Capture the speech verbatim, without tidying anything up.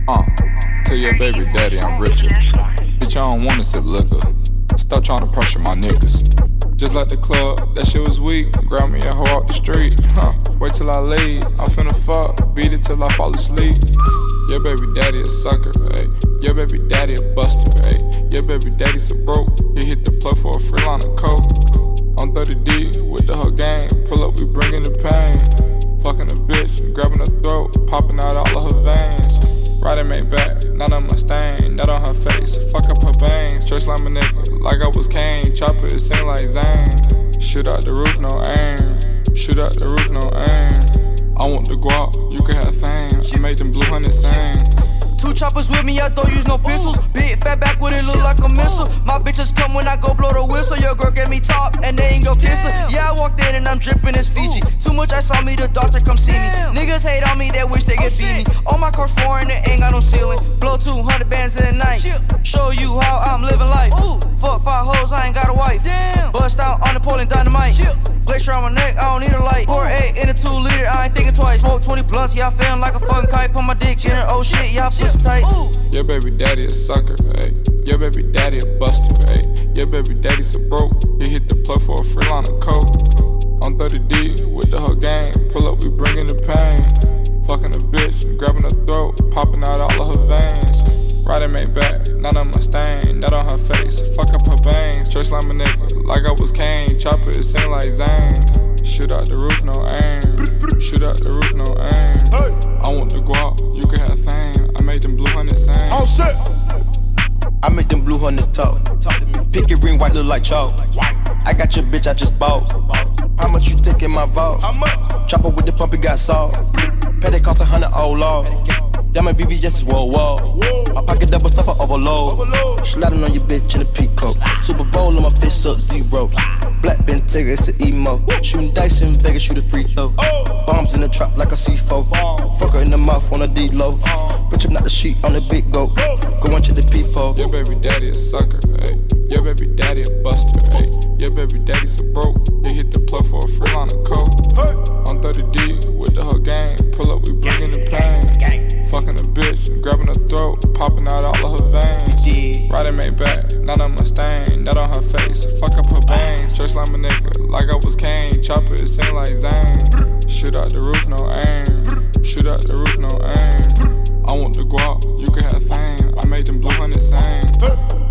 Uh, tell your baby daddy I'm richer. Bitch, I don't wanna sip liquor. Stop trying to pressure my niggas. Just like the club, that shit was weak. Grab me a hoe out the street. Huh, wait till I leave. I'm finna fuck, beat it till I fall asleep. Your baby daddy a sucker, ayy. Your baby daddy a buster, ayy. Your baby daddy's so broke. He hit the plug for a free line of coke. On thirty D with the whole gang. Pull up, we bringing the pain. Fucking a bitch, grabbing her throat, popping out all of her veins. Riding made back, none of my stain, not on her face. Fuck up her veins, church like my nigga, like I was Kane. Chopper, it seem like Zane. Shoot out the roof, no aim. Shoot out the roof, no aim. I want the guap, you can have fame. I made them blue honey sing. Two choppers with me, I don't use no pistols. Big fat back with it look like a missile. My bitches come when I go blow the whistle. Your girl get me top and they ain't go kiss her. Yeah, I walked in and I'm dripping this Fiji. Too much I saw me, the doctor come see me. Niggas hate on me, they wish they could beat me. All my cars foreign, it ain't got no ceiling. Blow two hundred bands in the night. Show you how I'm living life. Fuck five hoes, I ain't got a wife. Bust out on the pole and dynamite. Glacier on my neck, I don't need a light. Pour eight in a two liter, I ain't thinking twice. Smoke twenty blunts, yeah, I feeling like a fucking kite. Put my dick in her, oh shit, yeah, I pussy tight. Your baby daddy a sucker, ayy. Your baby daddy a buster, ayy. Your baby daddy so broke. He hit the plug for a free line of coke. On thirty D with the whole gang. Pull up, we bringing the pain. Fucking a bitch, grabbing her throat, popping out all of her veins. Riding made back, none of my stain, not on her face. Fuck up her veins, church like my nigga, like I was Kane. Chopper, it seem like Zane. Shoot out the roof, no aim. Shoot out the roof, no aim. I want the guap, you can have fame. I made them blue honey sing. Oh shit! I make them blue hunters talk. Pick your ring white, look like chalk. I got your bitch, I just bought. How much you think in my vault? Chopper with the pump, it got salt. Pay that cost a hundred old law. Diamond B B S is wall wall. My pocket double stuff, I overload. Sliding on your bitch in a peacoat. Super Bowl on my fist up zero. Black Bentayga, it's an emo. Shooting dice in Vegas, shoot a free throw. Bombs in the trap like a C four. Fuck her in the mouth on a D-low. Bitch, I'm not the sheet on the big goat. Go and check the peephole. Your baby daddy a sucker, ayy. Your baby daddy a buster, ayy. Your baby daddy so broke. He hit the plug for a free line of coke. On thirty D with the whole gang. Pull up, we bringing the pain. Fucking a bitch, grabbing her throat, popping out all of her veins. Riding made back, none of my stain, not on her face. Fuck up her veins, church like my nigga, like I was Kane. Chopper, it seem like Zane. Shoot out the roof, no aim. Shoot out the roof, no aim. I want the guap, you can have fame. I made them blue honey sing.